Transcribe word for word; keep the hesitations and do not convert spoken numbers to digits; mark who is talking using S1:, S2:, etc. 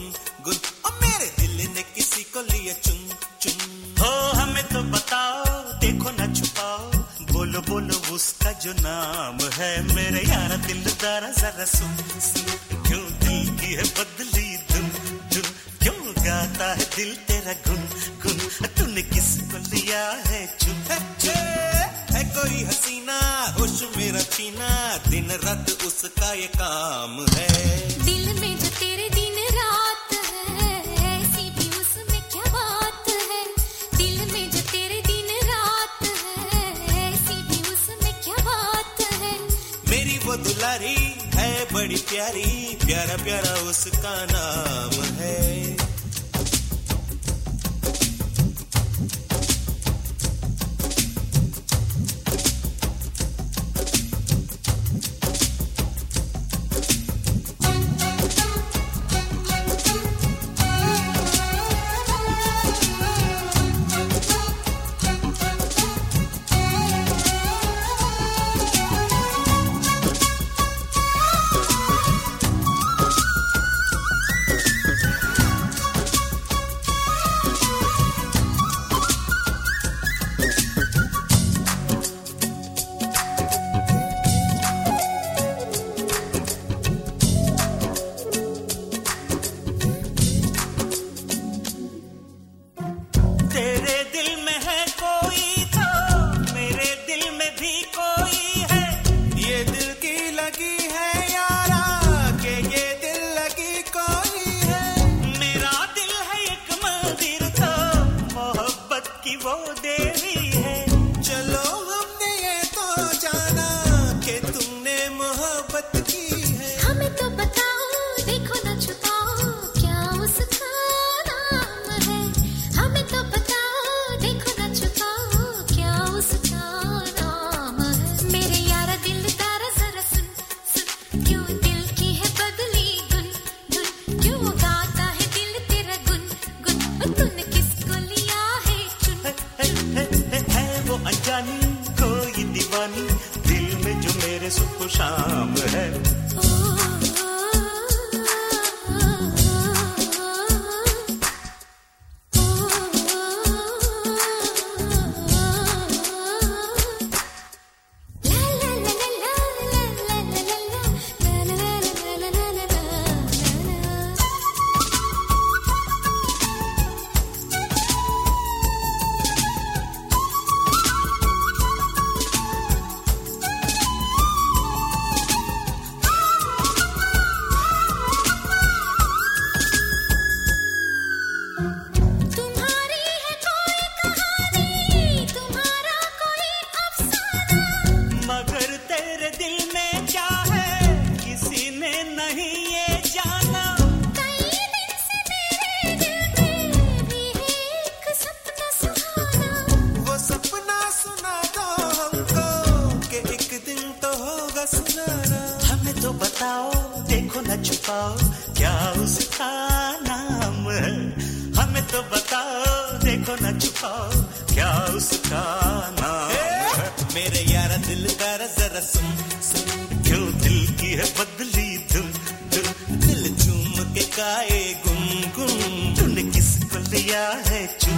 S1: गुन और मेरे दिल ने किसी को लिया चुन चुन। हो हमें तो बताओ, देखो ना छुपाओ, बोलो बोलो उसका जो नाम है। मेरे यारा दिलदारा जरा सुन सुन, क्यों दिल की है बदली धुन धुन, क्यों गाता है दिल तेरा गुन गुन, तूने किसको लिया है चुन। है कोई हसीना होश मेरा छीना, दिन रात उसका ये काम है।
S2: दिल में जो तेरे दिन रात है, ऐसी भी उसमें क्या बात है। दिल में जो तेरे दिन रात है, ऐसी भी उसमें क्या बात है।
S1: मेरी वो दुलारी है बड़ी प्यारी, प्यारा प्यारा उसका नाम है। कोई दीवानी दिल में जो मेरे सुबह शाम है। हमें तो बताओ, देखो न छुपाओ, क्या उसका नाम है। हमें तो बताओ, देखो न छुपाओ, क्या उसका नाम है। मेरे यारा दिल का जरा सुन सुन, क्यों दिल की है बदली धुन धुन, दिल चूम के गाए गुनगुन, तूने किसको लिया है चुन।